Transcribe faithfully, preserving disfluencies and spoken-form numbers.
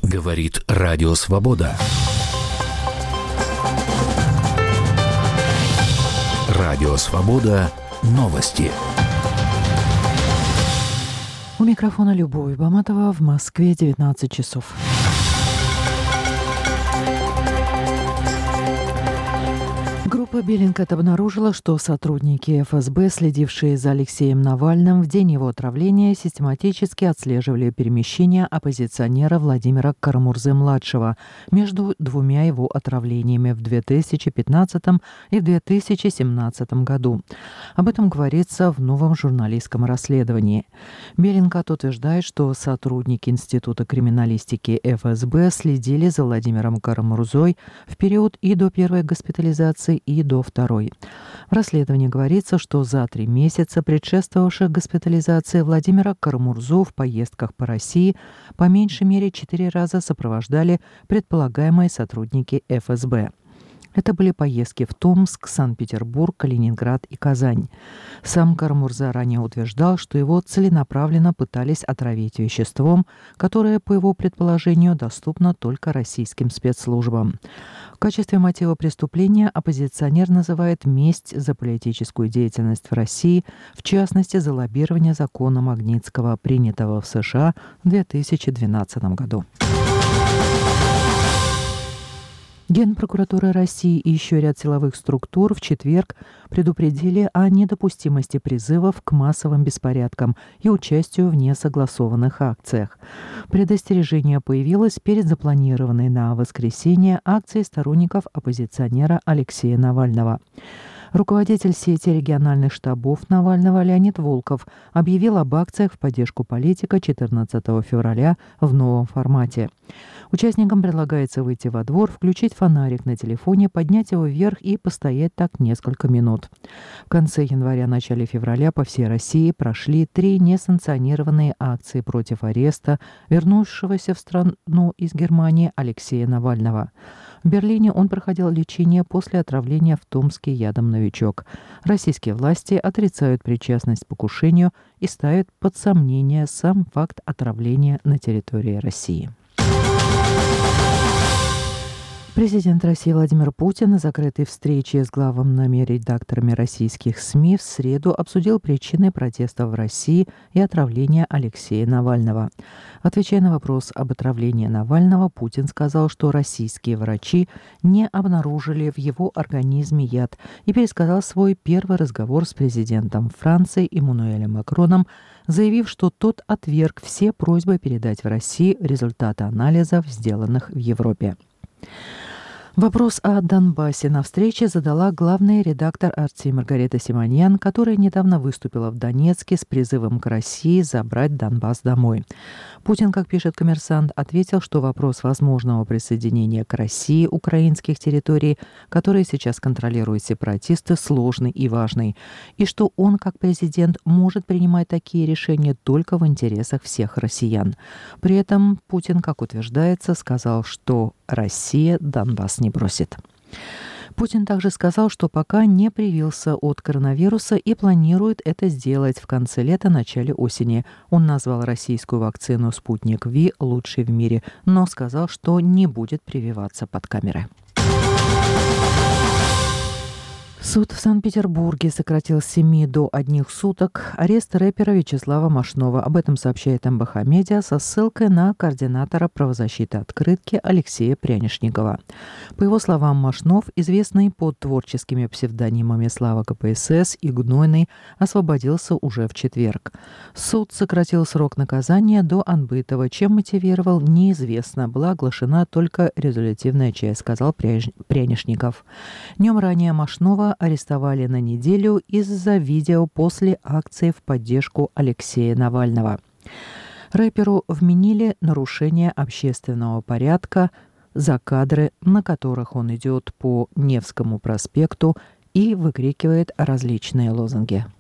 Говорит Радио Свобода. Радио Свобода. Новости. У микрофона Любовь Баматова. В Москве девятнадцать часов. Группа Bellingcat обнаружила, что сотрудники эф эс бэ, следившие за Алексеем Навальным в день его отравления, систематически отслеживали перемещения оппозиционера Владимира Кара-Мурзы-младшего между двумя его отравлениями в две тысячи пятнадцатом и в две тысячи семнадцатом году. Об этом говорится в новом журналистском расследовании. Bellingcat утверждает, что сотрудники Института криминалистики эф эс бэ следили за Владимиром Кара-Мурзой в период и до первой госпитализации, и до второй. В расследовании говорится, что за три месяца, предшествовавших госпитализации, Владимира Кара-Мурзу в поездках по России по меньшей мере четыре раза сопровождали предполагаемые сотрудники эф эс бэ. Это были поездки в Томск, Санкт-Петербург, Калининград и Казань. Сам Кара-Мурза ранее утверждал, что его целенаправленно пытались отравить веществом, которое, по его предположению, доступно только российским спецслужбам. В качестве мотива преступления оппозиционер называет месть за политическую деятельность в России, в частности, за лоббирование закона Магнитского, принятого в США в две тысячи двенадцатом году. Генпрокуратура России и еще ряд силовых структур в четверг предупредили о недопустимости призывов к массовым беспорядкам и участию в несогласованных акциях. Предостережение появилось перед запланированной на воскресенье акцией сторонников оппозиционера Алексея Навального. Руководитель сети региональных штабов Навального Леонид Волков объявил об акциях в поддержку политика четырнадцатого февраля в новом формате. Участникам предлагается выйти во двор, включить фонарик на телефоне, поднять его вверх и постоять так несколько минут. В конце января-начале февраля по всей России прошли три несанкционированные акции против ареста вернувшегося в страну из Германии Алексея Навального. В Берлине он проходил лечение после отравления в Томске ядом «Новичок». Российские власти отрицают причастность к покушению и ставят под сомнение сам факт отравления на территории России. Президент России Владимир Путин на закрытой встрече с главными редакторами российских СМИ в среду обсудил причины протестов в России и отравления Алексея Навального. Отвечая на вопрос об отравлении Навального, Путин сказал, что российские врачи не обнаружили в его организме яд, и пересказал свой первый разговор с президентом Франции Эммануэлем Макроном, заявив, что тот отверг все просьбы передать в Россию результаты анализов, сделанных в Европе. Вопрос о Донбассе на встрече задала главный редактор «Арти» Маргарита Симоньян, которая недавно выступила в Донецке с призывом к России забрать Донбасс домой. Путин, как пишет «Коммерсант», ответил, что вопрос возможного присоединения к России украинских территорий, которые сейчас контролируют сепаратисты, сложный и важный, и что он, как президент, может принимать такие решения только в интересах всех россиян. При этом Путин, как утверждается, сказал, что Россия Донбасс не бросит. Путин также сказал, что пока не привился от коронавируса и планирует это сделать в конце лета, начале осени. Он назвал российскую вакцину «Спутник Ви» лучшей в мире, но сказал, что не будет прививаться под камеры. Суд в Санкт-Петербурге сократил с семи до одних суток арест рэпера Вячеслава Машнова. Об этом сообщает эм бэ ха Медиа со ссылкой на координатора правозащиты «Открытки» Алексея Прянишникова. По его словам, Машнов, известный под творческими псевдонимами Слава ка пэ эс эс и Гнойный, освободился уже в четверг. Суд сократил срок наказания до отбытого, чем мотивировал, неизвестно. Была оглашена только резолютивная часть, сказал Прянишников. Днем ранее Машнова арестовали на неделю из-за видео после акции в поддержку Алексея Навального. Рэперу вменили нарушение общественного порядка за кадры, на которых он идет по Невскому проспекту и выкрикивает различные лозунги.